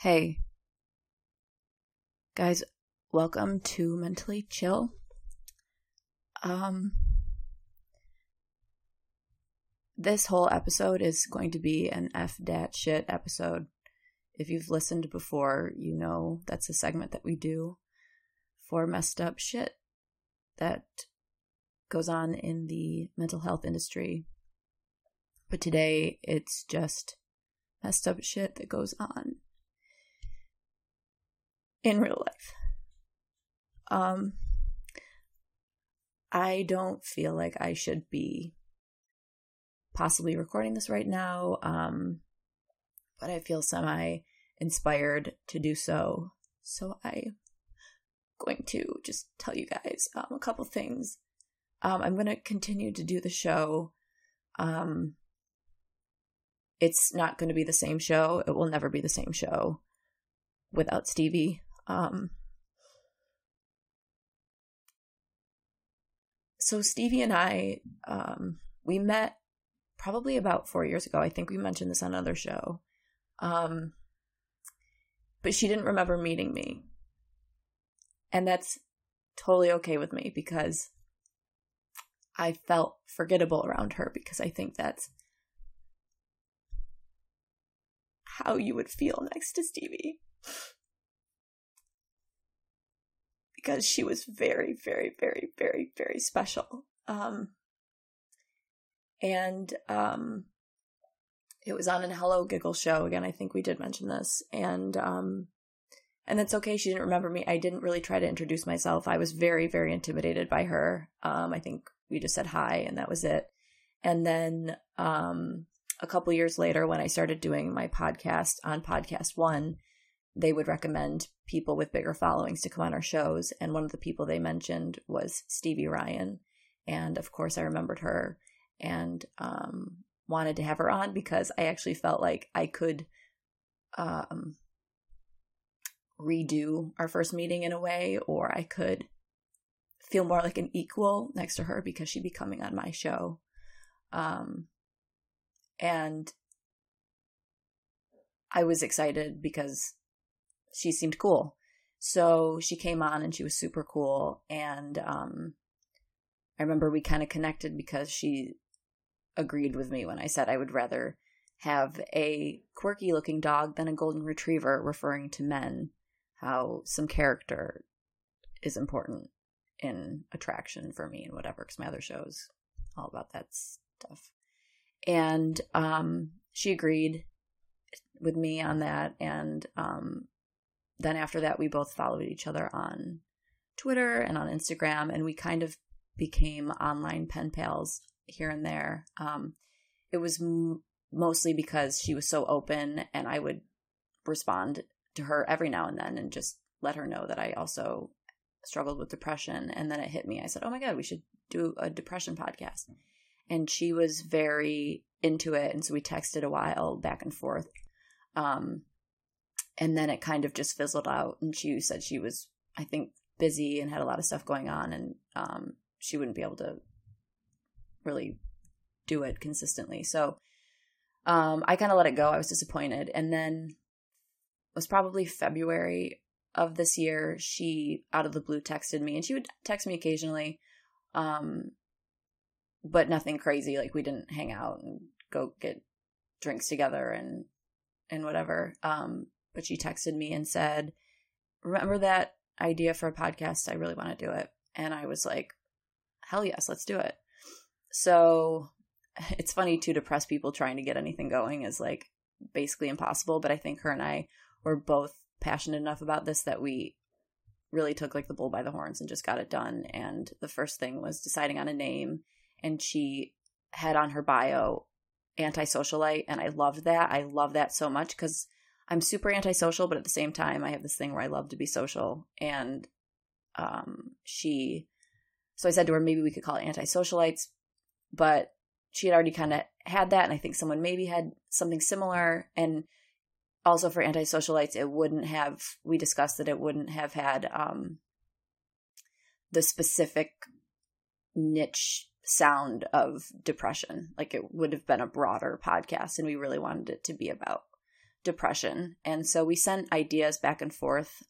Hey, guys, welcome to Mentally Chill. This whole episode is going to be an F dat shit episode. If you've listened before, you know that's a segment that we do for messed up shit that goes on in the mental health industry. But today, it's just messed up shit that goes on in real life. I don't feel like I should be possibly recording this right now, but I feel semi-inspired to do so. So I'm going to just tell you guys a couple things. I'm going to continue to do the show. It's not going to be the same show. It will never be the same show without Stevie. So Stevie and I, we met probably about 4 years ago. I think we mentioned this on another show. But she didn't remember meeting me. And that's totally okay with me because I felt forgettable around her because I think that's how you would feel next to Stevie. Because she was very, very, very, very, very special. And it was on an Hello Giggle show. Again, I think we did mention this. And that's okay. She didn't remember me. I didn't really try to introduce myself. I was very, very intimidated by her. I think we just said hi and that was it. And then a couple years later, when I started doing my podcast on Podcast One, they would recommend people with bigger followings to come on our shows. And one of the people they mentioned was Stevie Ryan. And of course, I remembered her and wanted to have her on because I actually felt like I could redo our first meeting in a way, or I could feel more like an equal next to her because she'd be coming on my show. And I was excited because she seemed cool. So she came on and she was super cool. And I remember we kind of connected because she agreed with me when I said I would rather have a quirky looking dog than a golden retriever, referring to men, how some character is important in attraction for me and whatever, because my other show's all about that stuff. And she agreed with me on that. And then after that, we both followed each other on Twitter and on Instagram, and we kind of became online pen pals here and there. It was mostly because she was so open, and I would respond to her every now and then and just let her know that I also struggled with depression. And then it hit me. I said, oh my God, we should do a depression podcast. And she was very into it, and so we texted a while back and forth. And then it kind of just fizzled out, and she said she was, I think, busy and had a lot of stuff going on, and she wouldn't be able to really do it consistently. So I kind of let it go. I was disappointed. And then it was probably February of this year, she out of the blue texted me, and she would text me occasionally, but nothing crazy. Like, we didn't hang out and go get drinks together and whatever. But she texted me and said, remember that idea for a podcast? I really want to do it. And I was like, hell yes, let's do it. So it's funny too, to press people trying to get anything going is like basically impossible. But I think her and I were both passionate enough about this that we really took like the bull by the horns and just got it done. And the first thing was deciding on a name. And she had on her bio antisocialite. And I loved that. I love that so much because I'm super antisocial, but at the same time, I have this thing where I love to be social. And so I said to her, maybe we could call it Antisocialites, but she had already kind of had that. And I think someone maybe had something similar. And also for Antisocialites, we discussed that it wouldn't have had the specific niche sound of depression. Like, it would have been a broader podcast, and we really wanted it to be about depression. And so we sent ideas back and forth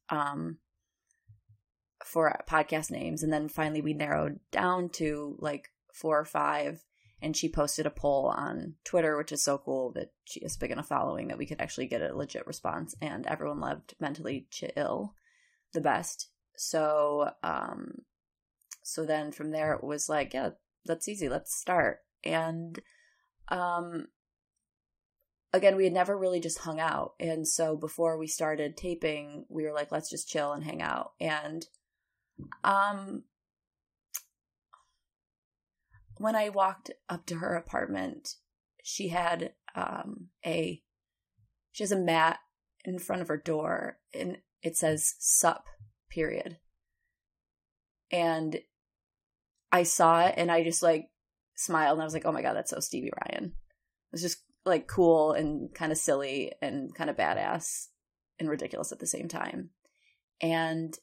for podcast names. And then finally we narrowed down to like 4 or 5. And she posted a poll on Twitter, which is so cool that she has big enough following that we could actually get a legit response. And everyone loved Mentally Chill the best. So so then from there it was like, yeah, that's easy. Let's start. And again, we had never really just hung out. And so before we started taping, we were like, let's just chill and hang out. And when I walked up to her apartment, she had she has a mat in front of her door, and it says "sup," period. And I saw it, and I just like smiled, and I was like, "Oh my God, that's so Stevie Ryan." It was just like cool and kind of silly and kind of badass and ridiculous at the same time. And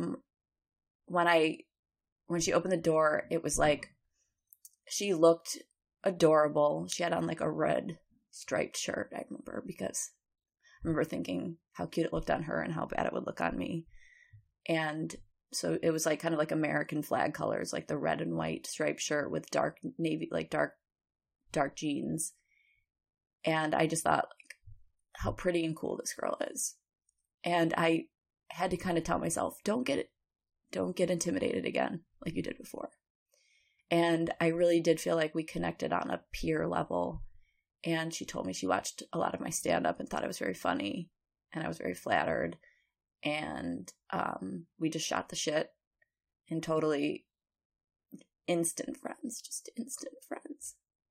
when she opened the door, it was like, she looked adorable. She had on like a red striped shirt, I remember, because I remember thinking how cute it looked on her and how bad it would look on me. And so it was like kind of like American flag colors, like the red and white striped shirt with dark navy, like dark jeans. And I just thought like how pretty and cool this girl is. And I had to kind of tell myself, don't get intimidated again like you did before. And I really did feel like we connected on a peer level. And she told me she watched a lot of my stand-up and thought it was very funny. And I was very flattered. And we just shot the shit. And totally instant friends. Just instant friends.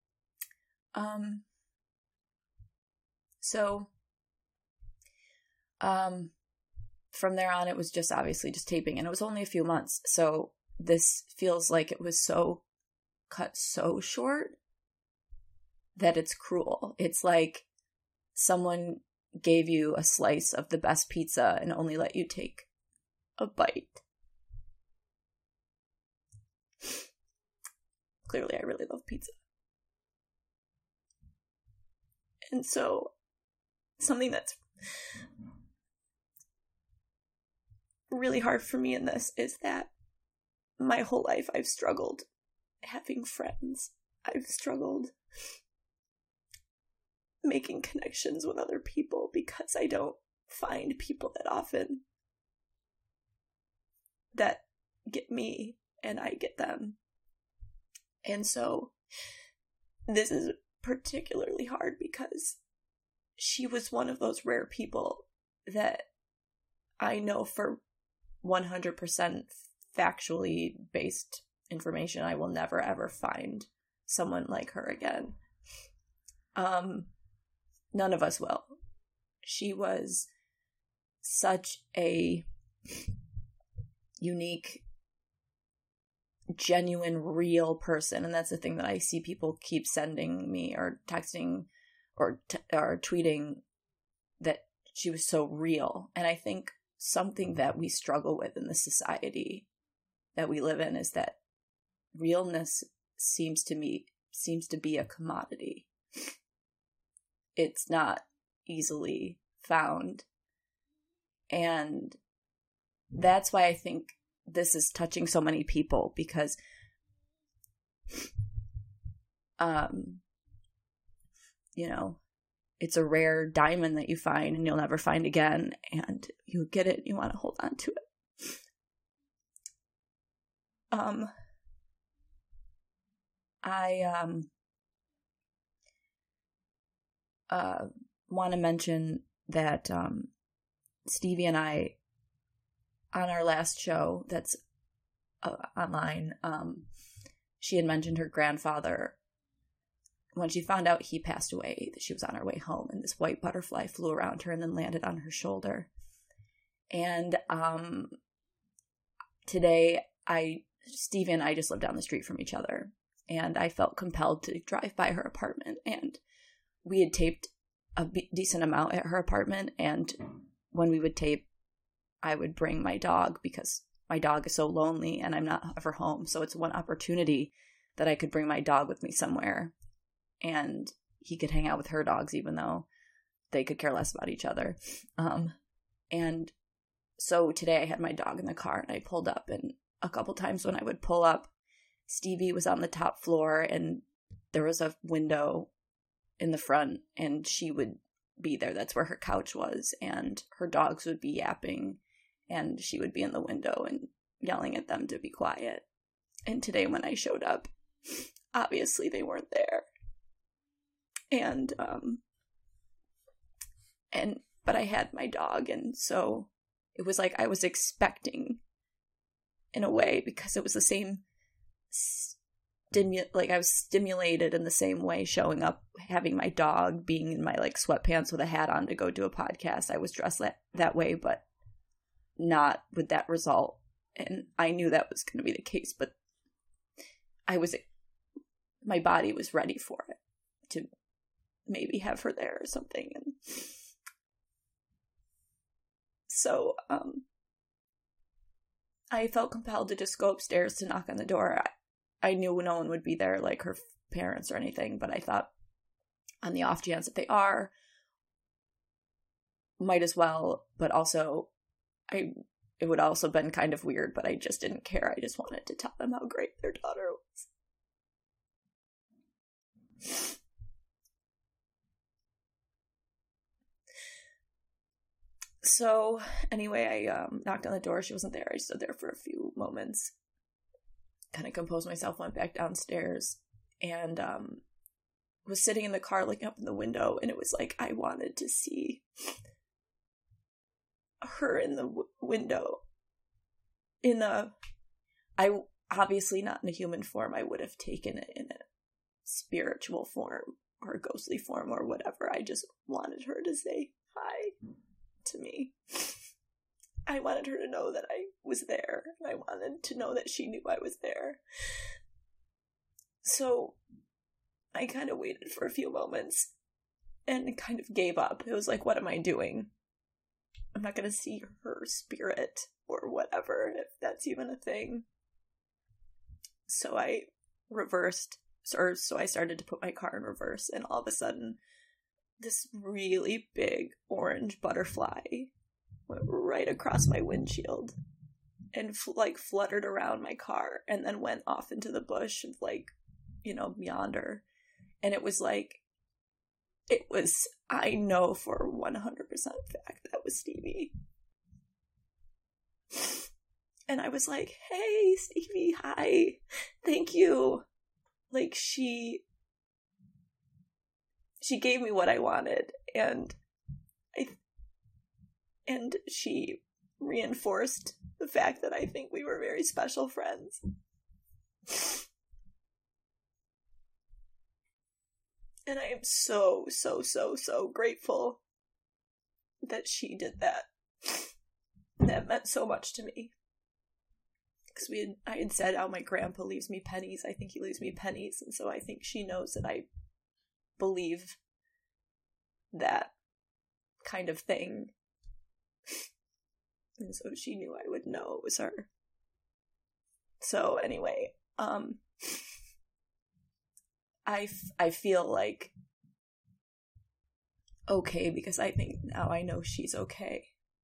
So from there on, it was just obviously just taping. And it was only a few months. So this feels like it was so cut so short that it's cruel. It's like someone gave you a slice of the best pizza and only let you take a bite. Clearly, I really love pizza. And so, something that's really hard for me in this is that my whole life I've struggled having friends. I've struggled making connections with other people because I don't find people that often that get me and I get them. And so this is particularly hard because she was one of those rare people that I know for 100% factually based information I will never ever find someone like her again. None of us will. She was such a unique, genuine, real person, and that's the thing that I see people keep sending me or texting or tweeting, that she was so real. And I think something that we struggle with in the society that we live in is that realness seems to be a commodity. It's not easily found. And that's why I think this is touching so many people, because it's a rare diamond that you find and you'll never find again, and you get it and you want to hold on to it. I want to mention that Stevie and I, on our last show that's online, she had mentioned her grandfather. When she found out he passed away, that she was on her way home, and this white butterfly flew around her and then landed on her shoulder. And today, Stevie and I just lived down the street from each other, and I felt compelled to drive by her apartment, and we had taped a decent amount at her apartment, and when we would tape, I would bring my dog because my dog is so lonely and I'm not ever home, so it's one opportunity that I could bring my dog with me somewhere, and he could hang out with her dogs, even though they could care less about each other. And so today I had my dog in the car and I pulled up, and a couple times when I would pull up, Stevie was on the top floor and there was a window in the front and she would be there. That's where her couch was, and her dogs would be yapping and she would be in the window and yelling at them to be quiet. And today when I showed up, obviously they weren't there. But I had my dog, and so it was like I was expecting, in a way, because it was the same like I was stimulated in the same way showing up, having my dog, being in my like sweatpants with a hat on to go do a podcast. I was dressed that way, but not with that result. And I knew that was going to be the case, but my body was ready for it, to maybe have her there or something. And so I felt compelled to just go upstairs to knock on the door. I knew no one would be there, like her parents or anything, but I thought, on the off chance that they are, might as well. But also, it would also been kind of weird, but I just didn't care. I just wanted to tell them how great their daughter was. So anyway, I knocked on the door. She wasn't there. I stood there for a few moments, kind of composed myself, went back downstairs, and was sitting in the car looking up in the window, and it was like I wanted to see her in the window. I obviously not in a human form. I would have taken it in a spiritual form or a ghostly form or whatever. I just wanted her to say hi to me. I wanted her to know that I was there, and I wanted to know that she knew I was there. So I kind of waited for a few moments and kind of gave up. It was like, what am I doing? I'm not going to see her spirit or whatever, if that's even a thing. So I started to put my car in reverse, and all of a sudden, this really big orange butterfly went right across my windshield and fluttered around my car and then went off into the bush, yonder. And it was I know for 100% fact that was Stevie. And I was like, hey, Stevie, hi, thank you. Like, she gave me what I wanted, and she reinforced the fact that I think we were very special friends. And I am so, so, so, so grateful that she did that. That meant so much to me. Because I had said how my grandpa leaves me pennies. I think he leaves me pennies, and so I think she knows that I believe that kind of thing. And so she knew I would know it was her. So anyway, I feel like okay, because I think now I know she's okay.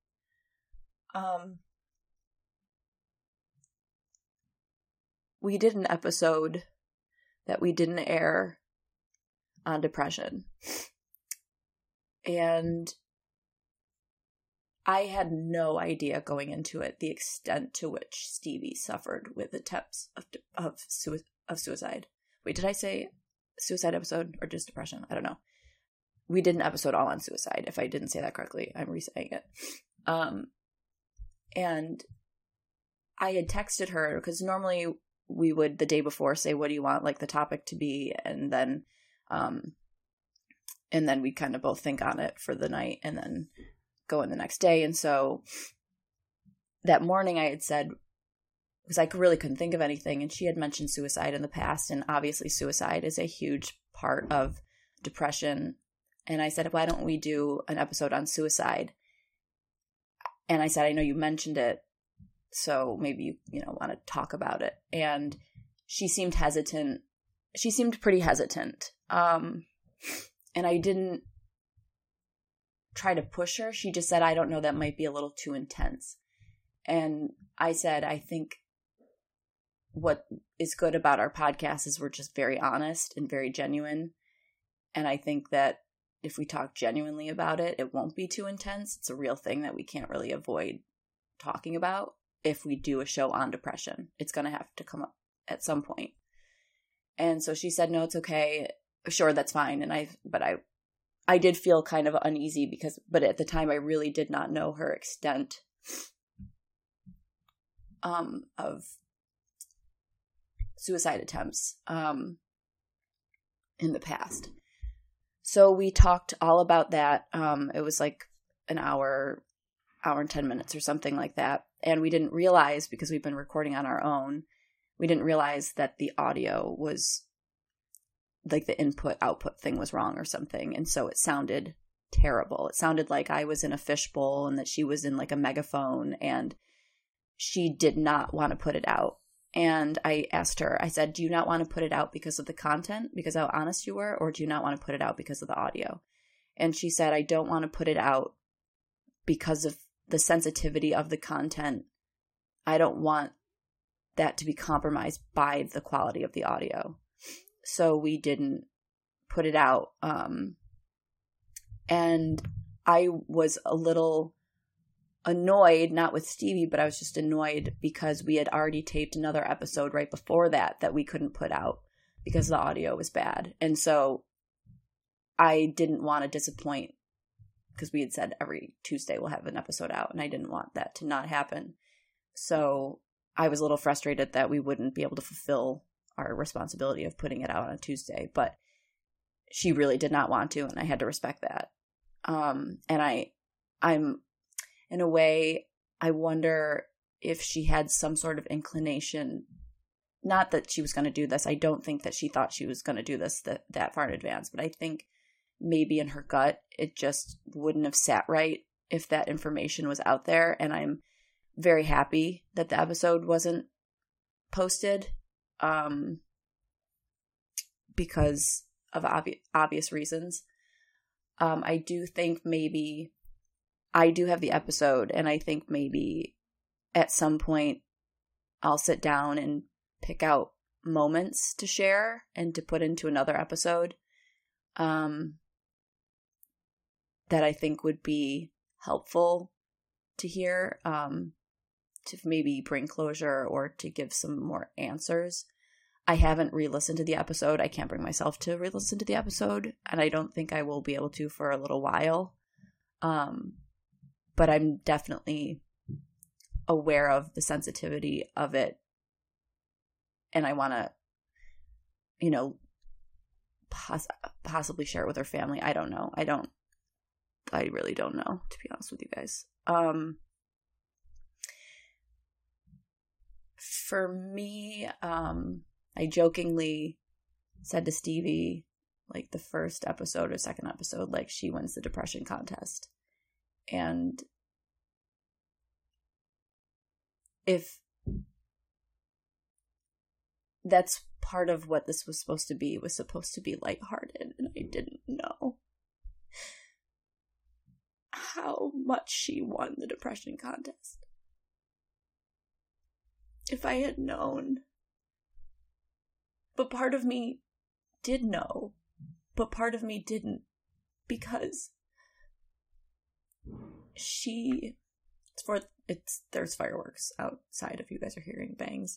We did an episode that we didn't air on depression. And I had no idea going into it the extent to which Stevie suffered with attempts of suicide. Wait, did I say suicide episode or just depression? I don't know. We did an episode all on suicide. If I didn't say that correctly, I'm re-saying it. And I had texted her, because normally we would the day before say, what do you want like the topic to be? And then we kind of both think on it for the night and then go in the next day. And so that morning I had said, because I really couldn't think of anything, and she had mentioned suicide in the past, and obviously suicide is a huge part of depression. And I said, why don't we do an episode on suicide? And I said, I know you mentioned it, so maybe you want to talk about it. And she seemed hesitant. She seemed pretty hesitant. And I didn't try to push her. She just said, I don't know, that might be a little too intense. And I said, I think what is good about our podcast is we're just very honest and very genuine. And I think that if we talk genuinely about it, it won't be too intense. It's a real thing that we can't really avoid talking about. If we do a show on depression, it's going to have to come up at some point. And so she said, no, it's okay. Sure, that's fine. And I did feel kind of uneasy but at the time I really did not know her extent of suicide attempts in the past. So we talked all about that. It was like an hour and 10 minutes or something like that. And we didn't realize, because we've been recording on our own, we didn't realize that the audio was, like, the input-output thing was wrong or something. And so it sounded terrible. It sounded like I was in a fishbowl and that she was in, like, a megaphone, and she did not want to put it out. And I asked her, I said, do you not want to put it out because of the content, because how honest you were, or do you not want to put it out because of the audio? And she said, I don't want to put it out because of the sensitivity of the content. I don't want that to be compromised by the quality of the audio. So we didn't put it out. And I was a little annoyed, not with Stevie, but I was just annoyed because we had already taped another episode right before that we couldn't put out because the audio was bad. And so I didn't want to disappoint, because we had said every Tuesday we'll have an episode out, and I didn't want that to not happen. So I was a little frustrated that we wouldn't be able to fulfill our responsibility of putting it out on Tuesday, but she really did not want to, and I had to respect that. And I'm in a way, I wonder if she had some sort of inclination, not that she was going to do this. I don't think that she thought she was going to do this that far in advance, but I think maybe in her gut, it just wouldn't have sat right if that information was out there. And I'm very happy that the episode wasn't posted because of obvious reasons. I do think maybe I do have the episode, and I think maybe at some point I'll sit down and pick out moments to share and to put into another episode that I think would be helpful to hear, to maybe bring closure or to give some more answers. I haven't re-listened to the episode. I can't bring myself to re-listen to the episode, and I don't think I will be able to for a little while. But I'm definitely aware of the sensitivity of it. And I want to, possibly share it with her family. I don't know. I really don't know, to be honest with you guys. For me, I jokingly said to Stevie, like the first episode or second episode, like, she wins the depression contest. And if that's part of what this was supposed to be, lighthearted, and I didn't know how much she won the depression contest. If I had known. But part of me did know, but part of me didn't, because there's fireworks outside if you guys are hearing bangs.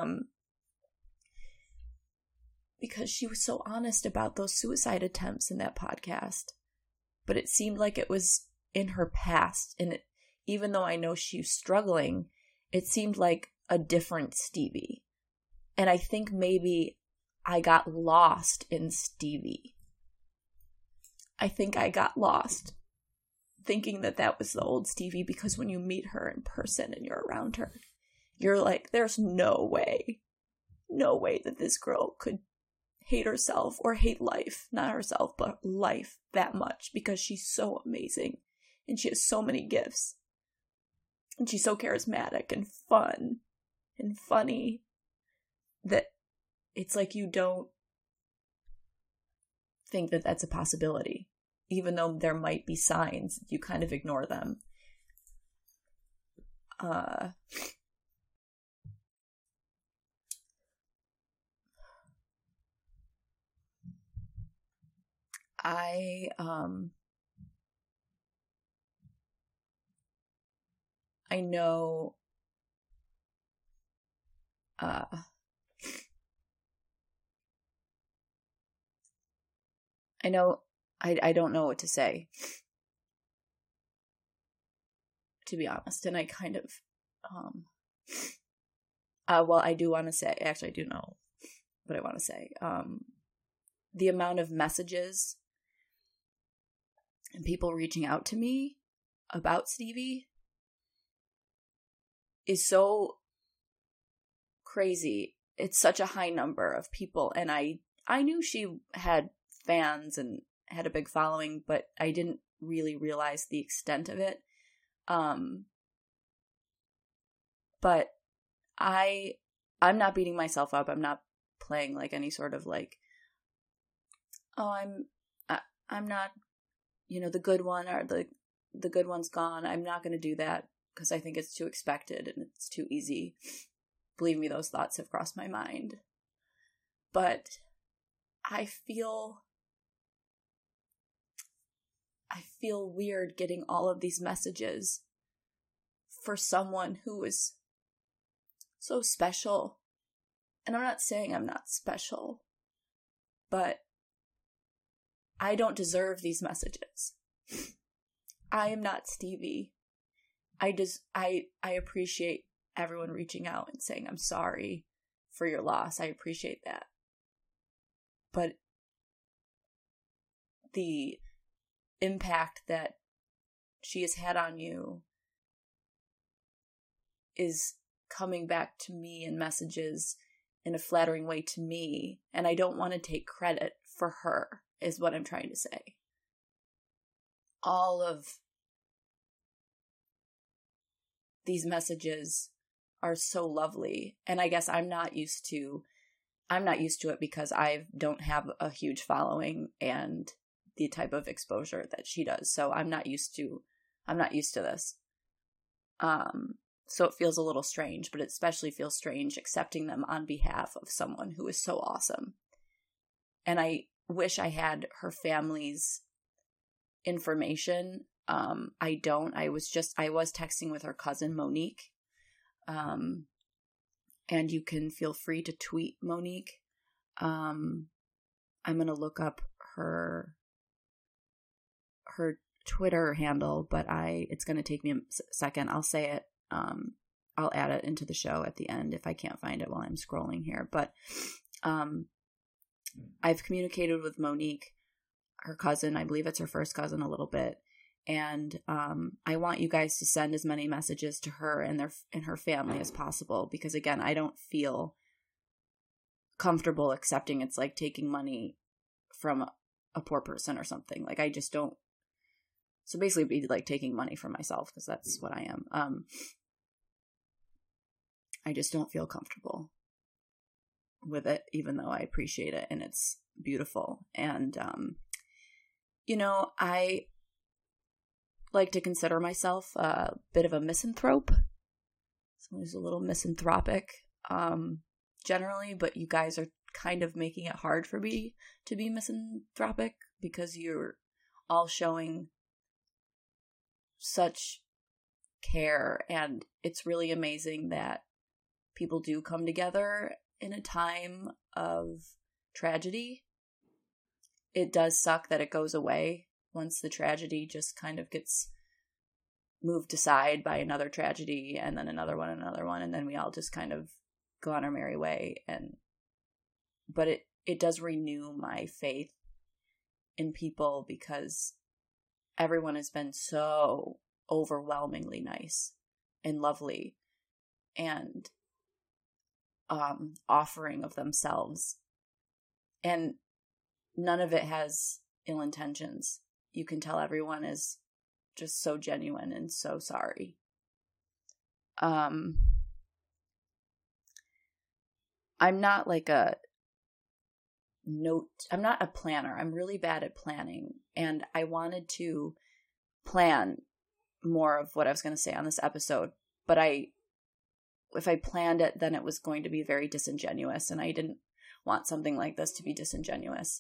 Because she was so honest about those suicide attempts in that podcast. But it seemed like it was in her past, and even though I know she's struggling, it seemed like a different Stevie. And I think maybe I got lost in Stevie. I think I got lost thinking that was the old Stevie, because when you meet her in person and you're around her, you're like, there's no way that this girl could hate herself or hate life, not herself, but life that much, because she's so amazing and she has so many gifts and she's so charismatic and fun and funny that it's like you don't think that that's a possibility. even though there might be signs, you kind of ignore them. I know I don't know what to say, to be honest, and I kind of well, I do want to say, actually I do know what I want to say. The amount of messages and people reaching out to me about Stevie is so crazy. It's such a high number of people, and I knew she had fans and had a big following, but I didn't really realize the extent of it. But I'm not beating myself up. I'm not playing like any sort of like, oh, I'm not, the good one, or the good one's gone. I'm not going to do that because I think it's too expected and it's too easy. Believe me, those thoughts have crossed my mind. But I feel weird getting all of these messages for someone who is so special. And I'm not saying I'm not special, but I don't deserve these messages. I am not Stevie. I appreciate everyone reaching out and saying, I'm sorry for your loss. I appreciate that. But the impact that she has had on you is coming back to me in messages in a flattering way to me, and I don't want to take credit for her, is what I'm trying to say. All of these messages are so lovely, and I guess I'm not used to it because I don't have a huge following and the type of exposure that she does. So I'm not used to this. So it feels a little strange, but it especially feels strange accepting them on behalf of someone who is so awesome. And I wish I had her family's information. I don't. I was texting with her cousin Monique. And you can feel free to tweet Monique. I'm going to look up her Twitter handle, but it's going to take me a second. I'll say it. I'll add it into the show at the end if I can't find it while I'm scrolling here. But I've communicated with Monique, her cousin. I believe it's her first cousin, a little bit. And I want you guys to send as many messages to her and her family as possible, because again, I don't feel comfortable accepting it's like taking money from a poor person or something. Like, I just don't. So basically it'd be like taking money from myself, because that's what I am. I just don't feel comfortable with it, even though I appreciate it and it's beautiful. And, I like to consider myself a bit of a misanthrope. Someone who's a little misanthropic, generally, but you guys are kind of making it hard for me to be misanthropic because you're all showing such care, and it's really amazing that people do come together in a time of tragedy. It does suck that it goes away once the tragedy just kind of gets moved aside by another tragedy, and then another one, and then we all just kind of go on our merry way. But it does renew my faith in people, because everyone has been so overwhelmingly nice and lovely and offering of themselves, and none of it has ill intentions. You can tell everyone is just so genuine and so sorry. I'm not like a I'm not a planner. I'm really bad at planning. And I wanted to plan more of what I was going to say on this episode. But if I planned it, then it was going to be very disingenuous. And I didn't want something like this to be disingenuous.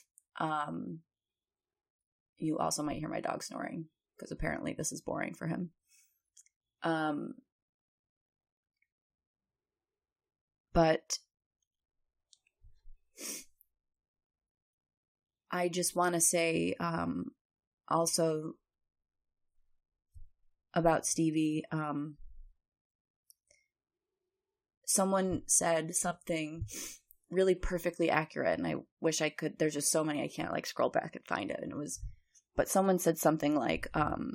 You also might hear my dog snoring because apparently this is boring for him. But I just want to say also about Stevie. Someone said something really perfectly accurate, and I wish I could. There's just so many I can't like scroll back and find it. And but someone said something like,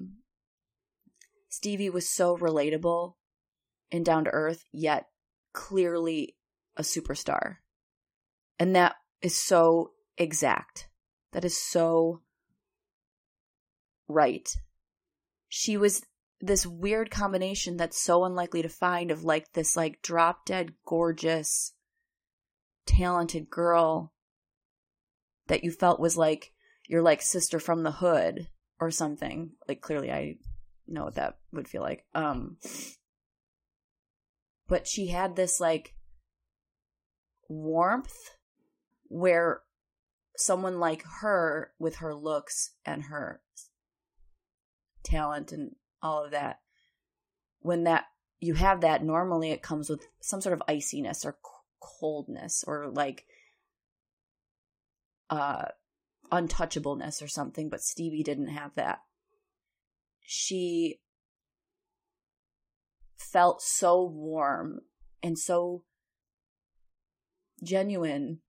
Stevie was so relatable and down to earth, yet clearly a superstar. And that is so exact. That is so right. She was this weird combination that's so unlikely to find of like this like drop dead gorgeous talented girl that you felt was like your like sister from the hood or something. Like clearly I know what that would feel like. But she had this like warmth where someone like her with her looks and her talent and all of that, when that you have that, normally it comes with some sort of iciness or coldness or like untouchableness or something, but Stevie didn't have that. She felt so warm and so genuine.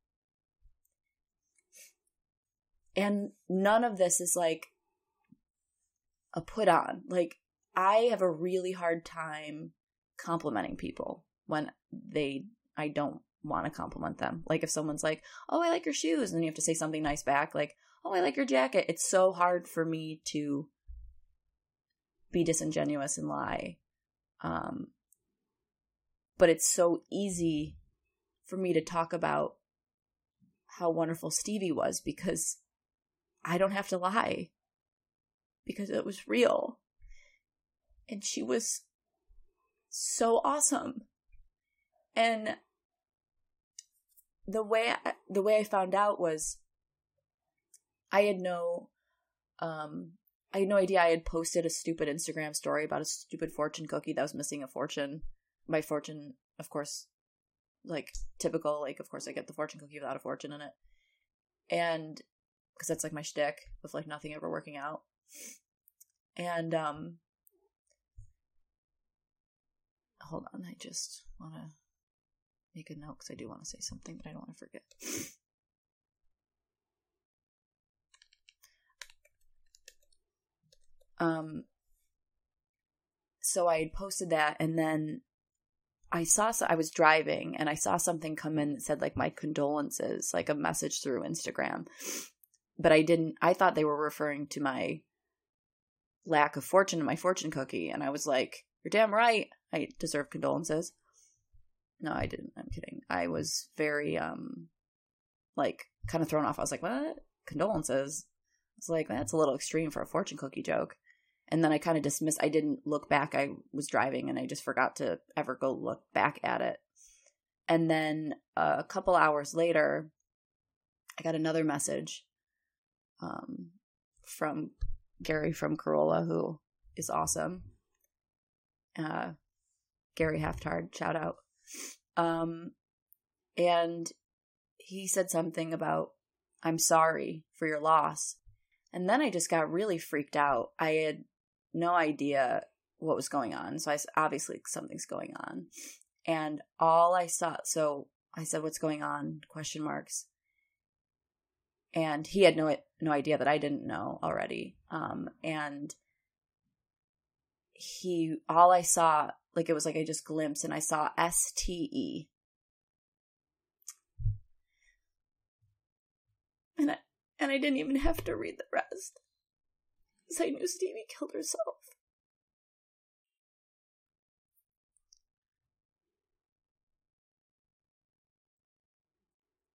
And none of this is like a put on. Like, I have a really hard time complimenting people when I don't want to compliment them. Like if someone's like, oh, I like your shoes, and then you have to say something nice back, like, oh, I like your jacket. It's so hard for me to be disingenuous and lie. But it's so easy for me to talk about how wonderful Stevie was because I don't have to lie. Because it was real. And she was so awesome. And the way I found out was I had no idea. I had posted a stupid Instagram story about a stupid fortune cookie that was missing a fortune. My fortune, of course, like typical, like of course I get the fortune cookie without a fortune in it. And because that's like my shtick of like nothing ever working out. And hold on, I just want to make a note because I do want to say something, but I don't want to forget. So I had posted that, and then I was driving, and I saw something come in that said like my condolences, like a message through Instagram. But I thought they were referring to my lack of fortune in my fortune cookie, and I was like, you're damn right, I deserve condolences. No, I didn't. I'm kidding. I was very like kind of thrown off. I was like, what? Condolences? It's like, that's a little extreme for a fortune cookie joke. And then I kind of dismissed. I didn't look back. I was driving and I just forgot to ever go look back at it. And then a couple hours later, I got another message from Gary from Corolla, who is awesome. Gary Haftard, shout out. And he said something about, I'm sorry for your loss. And then I just got really freaked out. I had no idea what was going on. So obviously something's going on. And all I saw, so I said, what's going on? Question marks. And he had no idea that I didn't know already. And all I saw, like it was like I just glimpsed, and I saw STE. And I didn't even have to read the rest. Because I knew Stevie killed herself.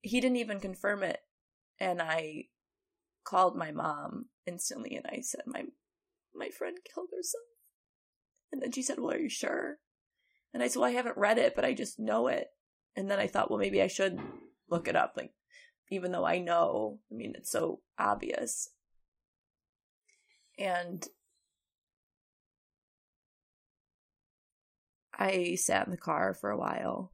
he didn't even confirm it. And I called my mom instantly and I said, my friend killed herself. And then she said, well, are you sure? And I said, well, I haven't read it, but I just know it. And then I thought, well, maybe I should look it up. Like, even though I know, I mean, it's so obvious. And I sat in the car for a while.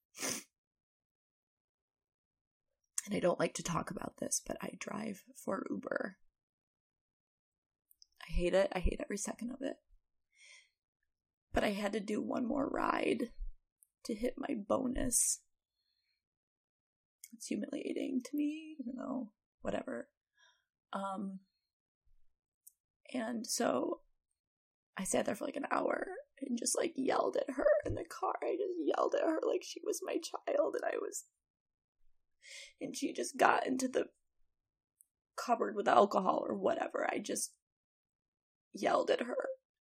And I don't like to talk about this, but I drive for Uber. I hate it. I hate every second of it. But I had to do one more ride to hit my bonus. It's humiliating to me, even though, whatever. And so I sat there for like an hour and just like yelled at her in the car. I just yelled at her like she was my child and she just got into the cupboard with alcohol or whatever. I just yelled at her.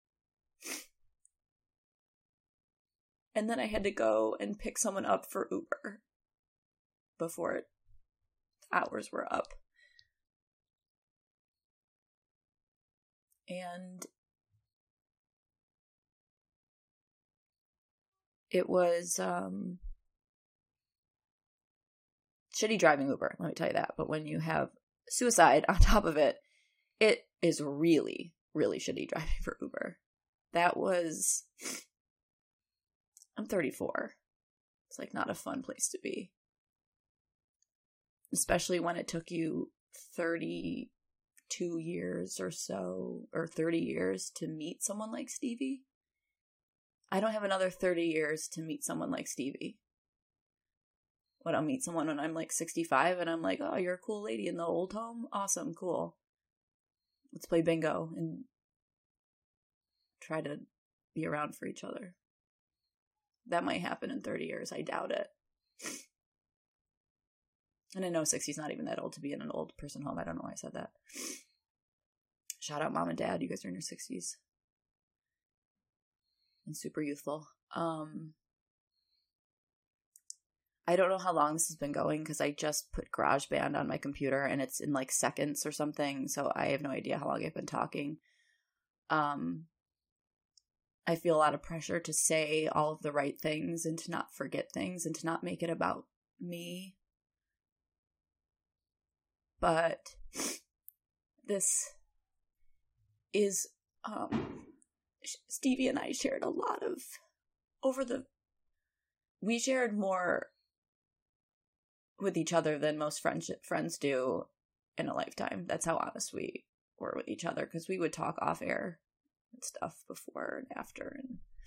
And then I had to go and pick someone up for Uber before hours were up. And it was shitty driving Uber, let me tell you that. But when you have suicide on top of it, it is really, really shitty driving for Uber. I'm 34. It's like not a fun place to be. Especially when it took you 32 years or so, or 30 years to meet someone like Stevie. I don't have another 30 years to meet someone like Stevie. What, I'll meet someone when I'm like 65 and I'm like, oh, you're a cool lady in the old home? Awesome, cool. Let's play bingo and try to be around for each other. That might happen in 30 years. I doubt it. And I know 60 is not even that old to be in an old person home. I don't know why I said that. Shout out mom and dad. You guys are in your 60s. And super youthful. I don't know how long this has been going because I just put GarageBand on my computer and it's in like seconds or something. So I have no idea how long I've been talking. I feel a lot of pressure to say all of the right things and to not forget things and to not make it about me. But this is, Stevie and I shared a lot of, we shared more with each other than most friends do in a lifetime. That's how honest we were with each other, because we would talk off air and stuff before and after.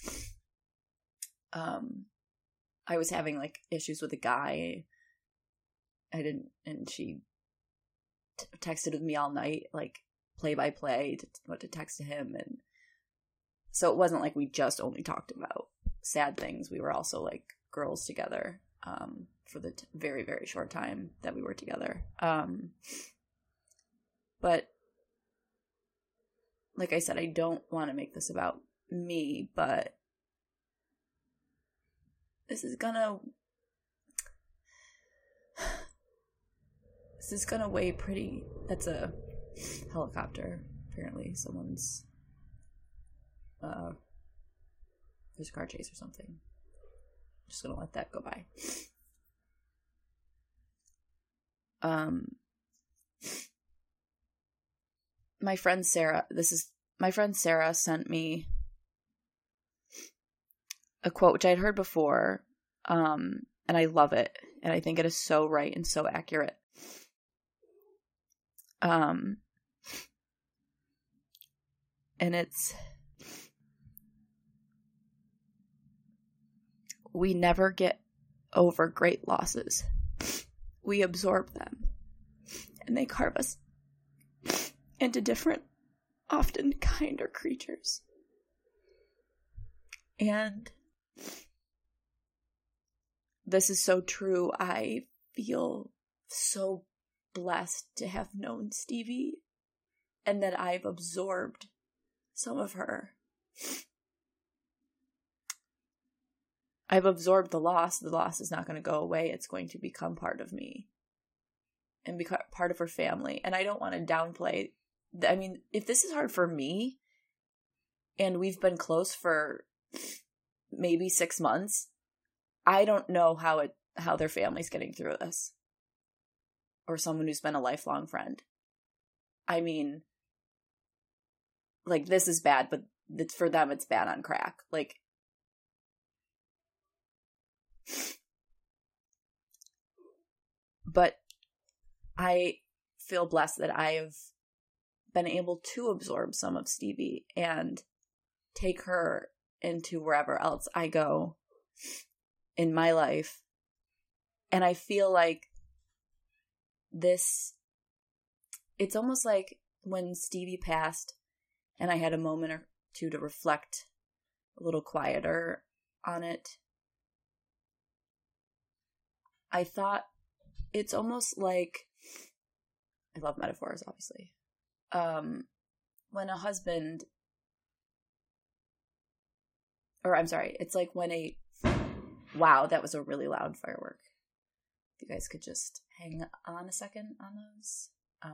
And I was having like issues with a guy. And she texted with me all night, like play by play, what to text to him. And so it wasn't like we just only talked about sad things. We were also like girls together for the very, very short time that we were together. But like I said, I don't want to make this about me, but this is gonna weigh pretty. That's a helicopter. Apparently someone's there's a car chase or something. I'm just gonna let that go by. My friend Sarah sent me a quote which I had heard before, and I love it, and I think it is so right and so accurate. And it's, we never get over great losses. We absorb them, and they carve us into different, often kinder creatures. And this is so true. I feel so blessed to have known Stevie and that I've absorbed some of her. I've absorbed the loss. The loss is not going to go away. It's going to become part of me. and be part of her family. And I don't want to downplay. I mean, if this is hard for me, and we've been close for maybe 6 months, I don't know how their family's getting through this. Or someone who's been a lifelong friend. I mean, like, this is bad, but for them, it's bad on crack. Like, but I feel blessed that I have been able to absorb some of Stevie and take her into wherever else I go in my life. And I feel like it's almost like when Stevie passed and I had a moment or two to reflect a little quieter on it. I thought it's almost like, I love metaphors, obviously. When a husband, or I'm sorry, it's like when wow, that was a really loud firework. If you guys could just hang on a second on those.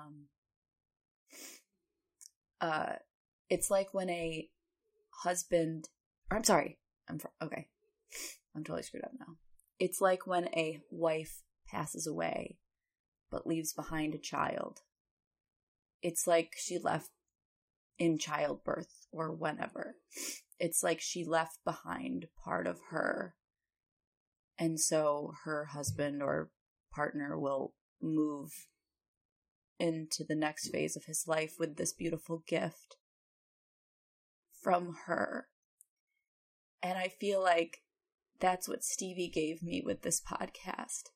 It's like when a husband, or I'm sorry, okay. I'm totally screwed up now. It's like when a wife passes away, but leaves behind a child. It's like she left in childbirth or whenever. It's like she left behind part of her. And so her husband or partner will move into the next phase of his life with this beautiful gift from her. And I feel like that's what Stevie gave me with this podcast.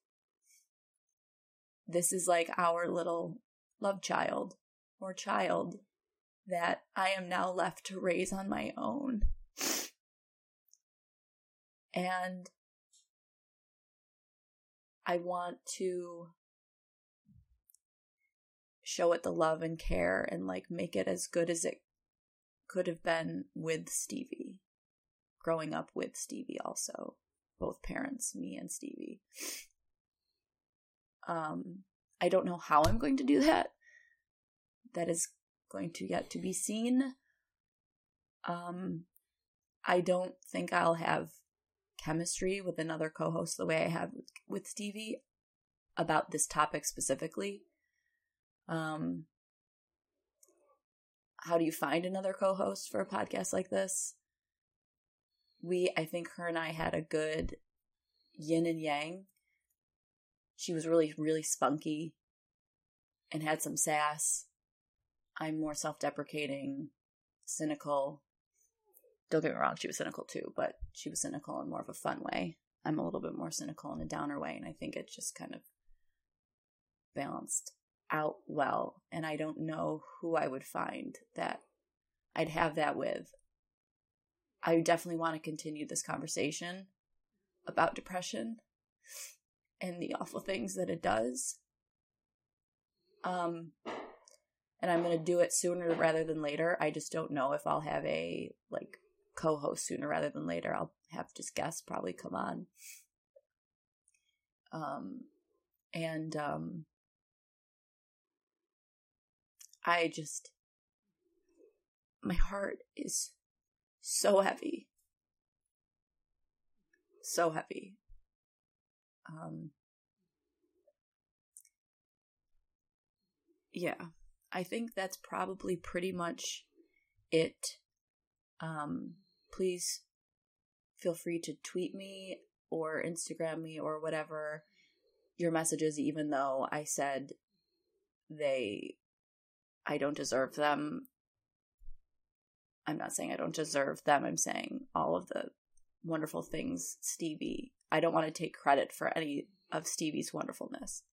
This is like our little love child or child that I am now left to raise on my own. And I want to show it the love and care and like make it as good as it could have been with Stevie. Growing up with Stevie also. Both parents, me and Stevie. I don't know how I'm going to do that. That is going to yet to be seen. I don't think I'll have chemistry with another co-host the way I have with Stevie about this topic specifically. How do you find another co-host for a podcast like this? I think her and I had a good yin and yang. She was really, really spunky and had some sass. I'm more self-deprecating, cynical. Don't get me wrong, she was cynical too, but she was cynical in more of a fun way. I'm a little bit more cynical in a downer way, and I think it just kind of balanced out well. And I don't know who I would find that I'd have that with. I definitely want to continue this conversation about depression and the awful things that it does. And I'm going to do it sooner rather than later. I just don't know if I'll have a co-host sooner rather than later. I'll have just guests probably come on. My heart is so heavy. So heavy. Yeah, I think that's probably pretty much it. Please feel free to tweet me or Instagram me or whatever your messages, even though I said I don't deserve them. I'm not saying I don't deserve them. I'm saying all of the wonderful things Stevie. I don't want to take credit for any of Stevie's wonderfulness.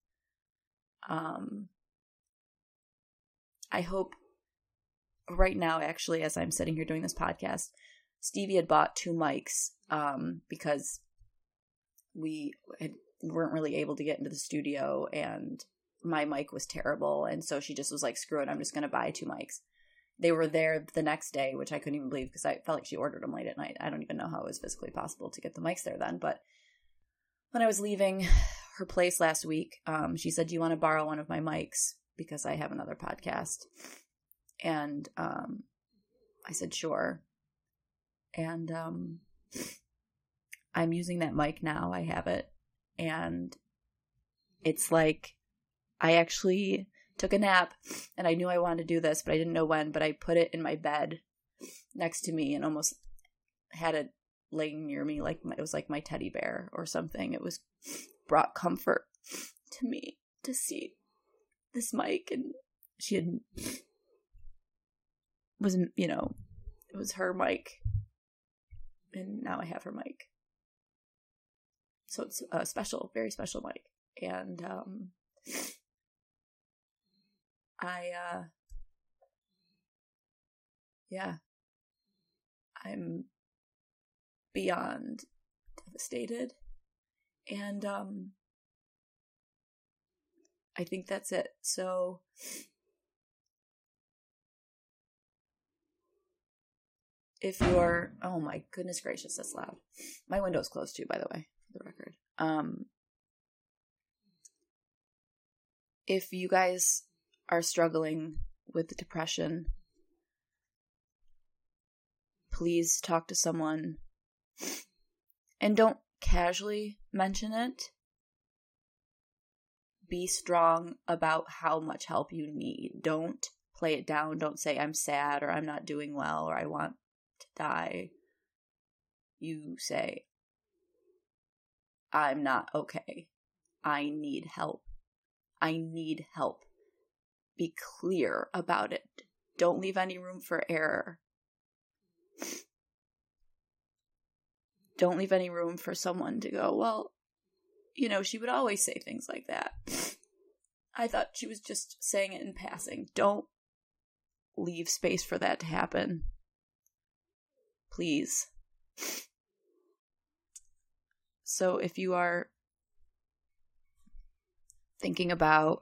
I hope right now, actually, as I'm sitting here doing this podcast, Stevie had bought 2 mics because we weren't really able to get into the studio and my mic was terrible. And so she just was like, screw it, I'm just going to buy 2 mics. They were there the next day, which I couldn't even believe because I felt like she ordered them late at night. I don't even know how it was physically possible to get the mics there then. But when I was leaving her place last week. She said, "Do you want to borrow one of my mics? Because I have another podcast." And I said, "Sure." And I'm using that mic now. I have it. And it's like, I actually took a nap and I knew I wanted to do this, but I didn't know when. But I put it in my bed next to me and almost had it laying near me like it was like my teddy bear or something. It was brought comfort to me to see this mic, and she had was, you know, it was her mic, and now I have her mic. So it's a special, very special mic. And I'm beyond devastated. And I think that's it. So if you're, oh my goodness gracious, that's loud. My window's closed too, by the way, for the record. If you guys are struggling with depression, please talk to someone, and don't casually mention it. Be strong about how much help you need. Don't play it down. Don't say, "I'm sad," or "I'm not doing well," or "I want to die." You say, "I'm not okay. I need help. I need help." Be clear about it. Don't leave any room for error. Don't leave any room for someone to go, "Well, you know, she would always say things like that. I thought she was just saying it in passing." Don't leave space for that to happen. Please. So if you are thinking about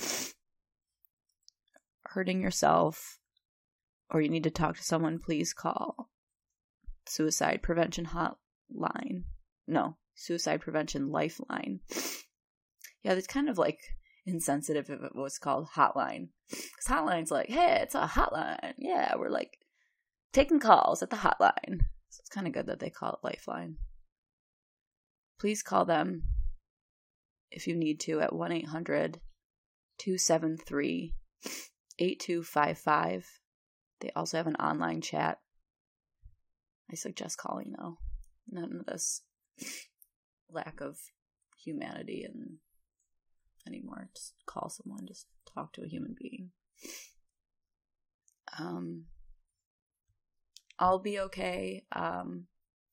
hurting yourself, or you need to talk to someone, please call Suicide Prevention Hotline. No, Suicide Prevention Lifeline. Yeah, it's kind of like insensitive if it was called Hotline. Because Hotline's like, "Hey, it's a hotline. Yeah, we're like taking calls at the hotline." So it's kind of good that they call it Lifeline. Please call them if you need to at 1-800-273-8255. They also have an online chat. I suggest calling, though. None of this lack of humanity and anymore. Just call someone. Just talk to a human being. I'll be okay. I'm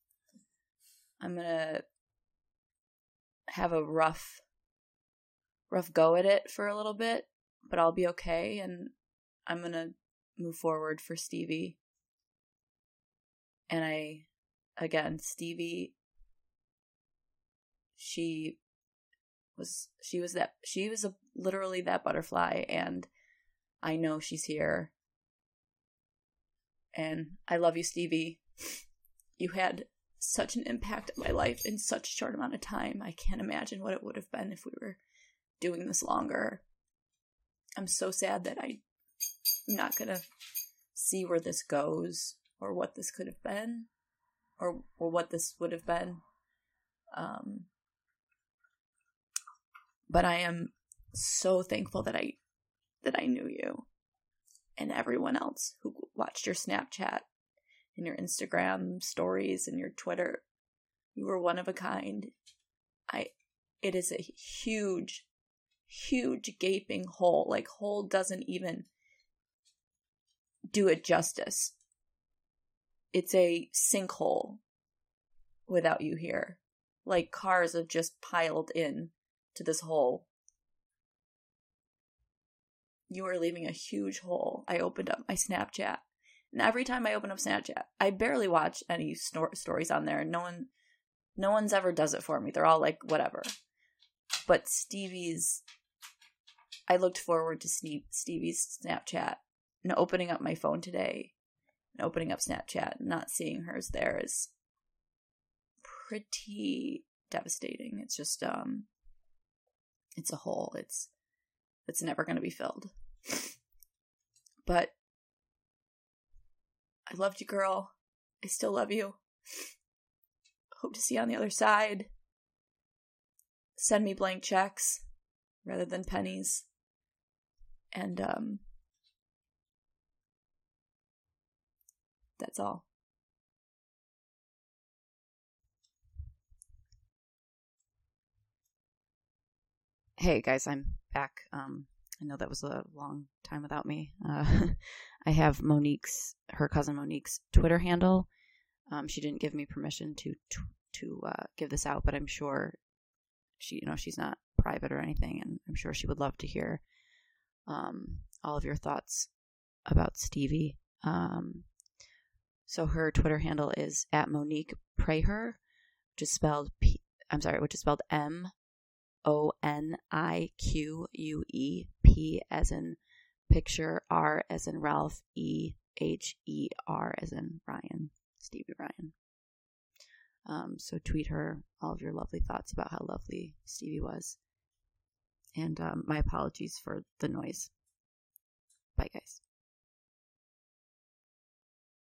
gonna have a rough go at it for a little bit, but I'll be okay, and I'm gonna move forward for Stevie. And Stevie, she was literally that butterfly, and I know she's here. And I love you, Stevie. You had such an impact on my life in such a short amount of time. I can't imagine what it would have been if we were doing this longer. I'm so sad that I'm not going to see where this goes, or what this could have been, or what this would have been. But I am so thankful that I knew you, and everyone else who watched your Snapchat and your Instagram stories and your Twitter. You were one of a kind. It is a huge, huge gaping hole. Like, hole doesn't even do it justice. It's a sinkhole without you here. Like, cars have just piled in to this hole. You are leaving a huge hole. I opened up my Snapchat, and every time I open up Snapchat, I barely watch any stories on there. No one's ever does it for me. They're all like, whatever. But Stevie's, I looked forward to Stevie's Snapchat, and opening up my phone today, and opening up Snapchat, and not seeing hers there is pretty devastating. It's just, It's a hole. It's never going to be filled. But I loved you, girl. I still love you. Hope to see you on the other side. Send me blank checks rather than pennies. And that's all. Hey guys, I'm back. I know that was a long time without me. I have her cousin Monique's Twitter handle. She didn't give me permission to give this out, but I'm sure she's not private or anything, and I'm sure she would love to hear all of your thoughts about Stevie. So her Twitter handle is @Monique Praher, which is spelled MONIQUE, P as in picture, R as in Ralph, EHER as in Ryan, Stevie Ryan. So tweet her all of your lovely thoughts about how lovely Stevie was. And my apologies for the noise. Bye, guys.